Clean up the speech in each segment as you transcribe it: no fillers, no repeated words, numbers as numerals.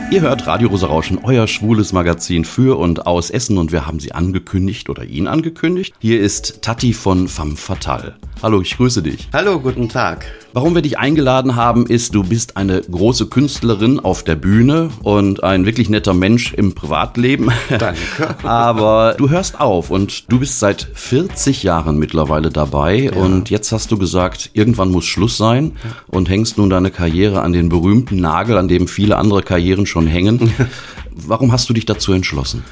Ihr hört Radio Rosa Rauschen, euer schwules Magazin für und aus Essen, und wir haben sie angekündigt oder ihn angekündigt. Hier ist Tati von Femme Fatale. Hallo, ich grüße dich. Hallo, guten Tag. Warum wir dich eingeladen haben, ist, du bist eine große Künstlerin auf der Bühne und ein wirklich netter Mensch im Privatleben. Danke. Aber du hörst auf und du bist seit 40 Jahren mittlerweile dabei, und jetzt hast du gesagt, irgendwann muss Schluss sein, und hängst nun deine Karriere an den berühmten Nagel, an dem viele andere Karrieren schon hängen. Warum hast du dich dazu entschlossen?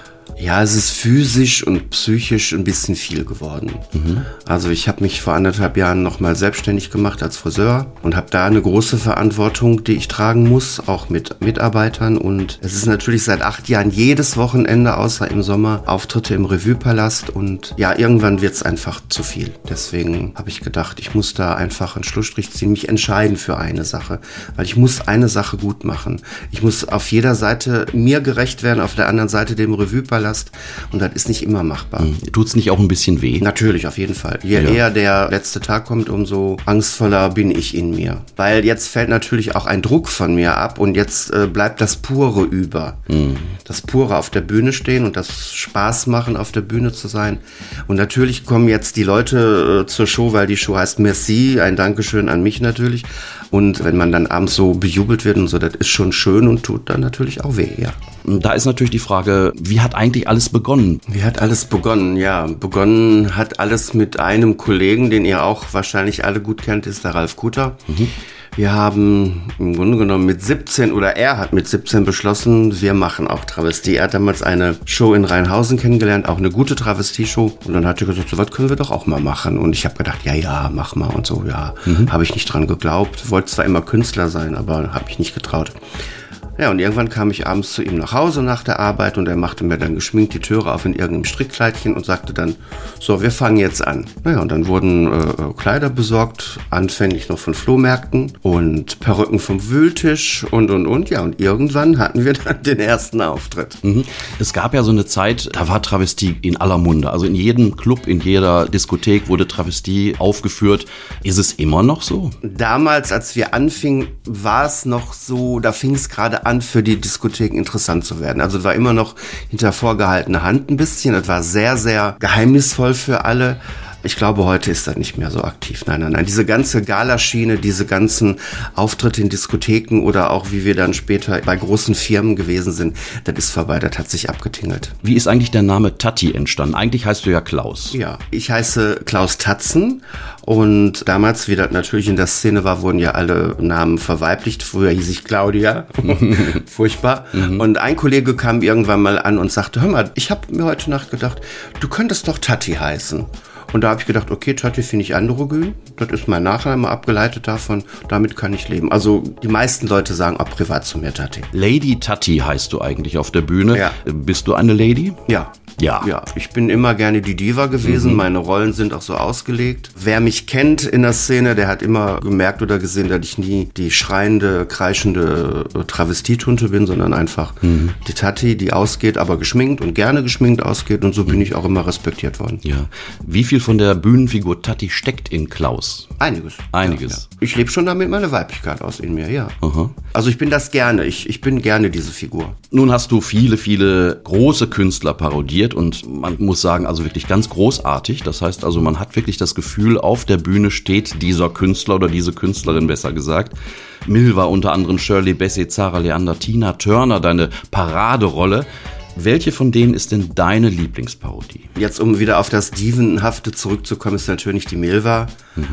Ja, es ist physisch und psychisch ein bisschen viel geworden. Also ich habe mich vor 1,5 Jahren nochmal selbstständig gemacht als Friseur und habe da eine große Verantwortung, die ich tragen muss, auch mit Mitarbeitern. Und es ist natürlich seit 8 Jahren jedes Wochenende, außer im Sommer, Auftritte im Revue-Palast. Und ja, irgendwann wird es einfach zu viel. Deswegen habe ich gedacht, ich muss da einfach einen Schlussstrich ziehen, mich entscheiden für eine Sache. Weil ich muss eine Sache gut machen. Ich muss auf jeder Seite mir gerecht werden, auf der anderen Seite dem Revue-Palast. Und das ist nicht immer machbar. Tut's nicht auch ein bisschen weh? Natürlich, auf jeden Fall. Je eher der letzte Tag kommt, umso angstvoller bin ich in mir. Weil jetzt fällt natürlich auch ein Druck von mir ab und jetzt bleibt das Pure über. Das Pure auf der Bühne stehen und das Spaß machen, auf der Bühne zu sein. Und natürlich kommen jetzt die Leute zur Show, weil die Show heißt Merci, ein Dankeschön an mich natürlich. Und wenn man dann abends so bejubelt wird und so, das ist schon schön und tut dann natürlich auch weh, ja. Da ist natürlich die Frage, wie hat eigentlich alles begonnen? Wie hat alles begonnen? Ja, begonnen hat alles mit einem Kollegen, den ihr auch wahrscheinlich alle gut kennt, ist der Ralf Kuter. Wir haben im Grunde genommen mit 17, oder er hat mit 17 beschlossen, wir machen auch Travestie. Er hat damals eine Show in Rheinhausen kennengelernt, auch eine gute Travestie-Show. Und dann hat er gesagt, so was können wir doch auch mal machen. Und ich habe gedacht, ja, mach mal und so, ja. Habe ich nicht dran geglaubt. Wollte zwar immer Künstler sein, aber habe ich nicht getraut. Ja, und irgendwann kam ich abends zu ihm nach Hause nach der Arbeit und er machte mir dann geschminkt die Türe auf in irgendeinem Strickkleidchen und sagte dann, so, wir fangen jetzt an. Naja, und dann wurden Kleider besorgt, anfänglich noch von Flohmärkten und Perücken vom Wühltisch und. Ja, und irgendwann hatten wir dann den ersten Auftritt. Es gab ja so eine Zeit, da war Travestie in aller Munde. Also in jedem Club, in jeder Diskothek wurde Travestie aufgeführt. Ist es immer noch so? Damals, als wir anfingen, war es noch so, da fing es gerade an, für die Diskotheken interessant zu werden. Also es war immer noch hinter vorgehaltener Hand ein bisschen. Es war sehr, sehr geheimnisvoll für alle. Ich glaube, heute ist das nicht mehr so aktiv. Nein. Diese ganze Galaschiene, diese ganzen Auftritte in Diskotheken oder auch wie wir dann später bei großen Firmen gewesen sind, das ist vorbei, das hat sich abgetingelt. Wie ist eigentlich der Name Tati entstanden? Eigentlich heißt du ja Klaus. Ja, ich heiße Klaus Tatzen und damals, wie das natürlich in der Szene war, wurden ja alle Namen verweiblicht. Früher hieß ich Claudia. Furchtbar. Und ein Kollege kam irgendwann mal an und sagte, hör mal, ich habe mir heute Nacht gedacht, du könntest doch Tati heißen. Und da habe ich gedacht, okay, Tati finde ich androgyn. Das ist mein Nachname, abgeleitet davon. Damit kann ich leben. Also die meisten Leute sagen auch privat zu mir Tati. Lady Tati heißt du eigentlich auf der Bühne. Ja. Bist du eine Lady? Ja. Ja. Ja, ich bin immer gerne die Diva gewesen. Meine Rollen sind auch so ausgelegt. Wer mich kennt in der Szene, der hat immer gemerkt oder gesehen, dass ich nie die schreiende, kreischende Travestietunte bin, sondern einfach die Tati, die ausgeht, aber geschminkt und gerne geschminkt ausgeht. Und so bin ich auch immer respektiert worden. Ja. Wie viel von der Bühnenfigur Tati steckt in Klaus? Einiges. Einiges. Ja. Ich lebe schon damit meine Weiblichkeit aus in mir, ja. Aha. Also ich bin das gerne. Ich bin gerne diese Figur. Nun hast du viele, viele große Künstler parodiert und man muss sagen, also wirklich ganz großartig. Das heißt also, man hat wirklich das Gefühl, auf der Bühne steht dieser Künstler oder diese Künstlerin, besser gesagt. Milva unter anderem, Shirley Bassey, Zara Leander, Tina Turner, deine Paraderolle. Welche von denen ist denn deine Lieblingsparodie? Jetzt, um wieder auf das Dievenhafte zurückzukommen, ist natürlich die Milva.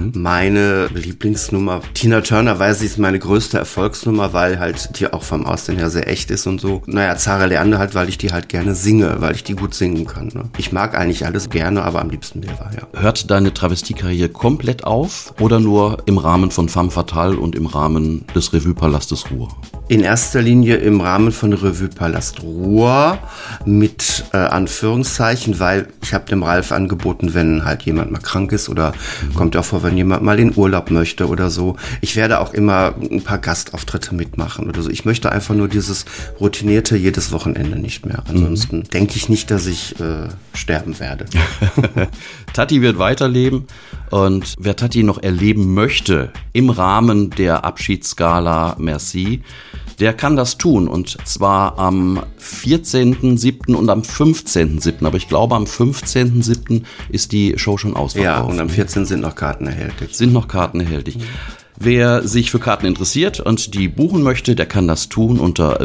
Meine Lieblingsnummer. Tina Turner, weiß ich, ist meine größte Erfolgsnummer, weil halt die auch vom Aussehen her sehr echt ist und so. Naja, Zara Leander halt, weil ich die halt gerne singe, weil ich die gut singen kann. Ne? Ich mag eigentlich alles gerne, aber am liebsten Milva, ja. Hört deine Travestiekarriere komplett auf oder nur im Rahmen von Femme Fatale und im Rahmen des Revue-Palastes Ruhr? In erster Linie im Rahmen von Revue-Palast Ruhr mit Anführungszeichen, weil ich habe dem Ralf angeboten, wenn halt jemand mal krank ist oder kommt auch vor, wenn jemand mal in Urlaub möchte oder so. Ich werde auch immer ein paar Gastauftritte mitmachen oder so. Ich möchte einfach nur dieses routinierte jedes Wochenende nicht mehr. Ansonsten denke ich nicht, dass ich sterben werde. Tati wird weiterleben und wer Tati noch erleben möchte im Rahmen der Abschiedsgala Merci, der kann das tun. Und zwar am 14.07. und am 15.07. Aber ich glaube, am 15.07. ist die Show schon ausverkauft. Ja, und am 14. sind noch Karten erhältlich. Wer sich für Karten interessiert und die buchen möchte, der kann das tun unter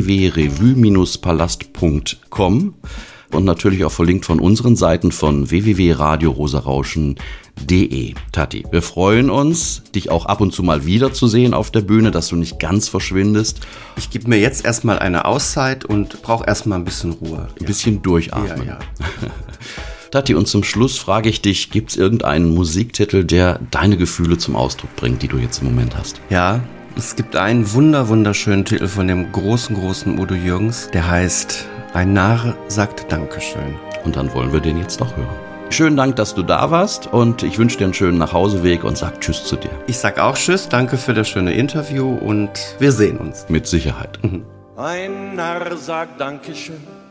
www.revue-palast.com und natürlich auch verlinkt von unseren Seiten von www.radiorosarauschen.de. Tati, wir freuen uns, dich auch ab und zu mal wiederzusehen auf der Bühne, dass du nicht ganz verschwindest. Ich gebe mir jetzt erstmal eine Auszeit und brauche erstmal ein bisschen Ruhe. Ein bisschen durchatmen. Ja. Tati, und zum Schluss frage ich dich, gibt es irgendeinen Musiktitel, der deine Gefühle zum Ausdruck bringt, die du jetzt im Moment hast? Ja, es gibt einen wunderschönen Titel von dem großen Udo Jürgens, der heißt Ein Narr sagt Dankeschön. Und dann wollen wir den jetzt doch hören. Schönen Dank, dass du da warst und ich wünsche dir einen schönen Nachhauseweg und sag Tschüss zu dir. Ich sag auch Tschüss, danke für das schöne Interview und wir sehen uns. Mit Sicherheit. Ein Narr sagt Dankeschön.